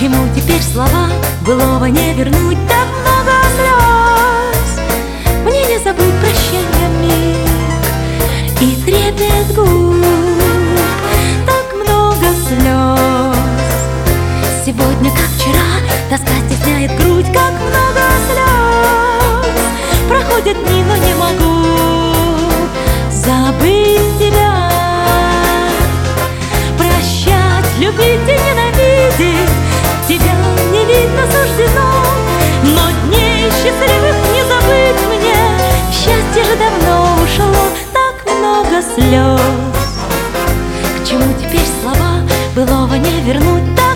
чему теперь слова? Былого не вернуть, так много слез. Мне не забыть прощенья миг и трепет губ, так много слез. Сегодня, как вчера, тоска стесняет грудь, как много слез. Проходят дни, но не могу забыть тебя. Прощать, любить и ненавидеть тебя не видно суждено, но дней счастливых не забыть мне. Счастье же давно ушло, так много слез. К чему теперь слова? Былого не вернуть.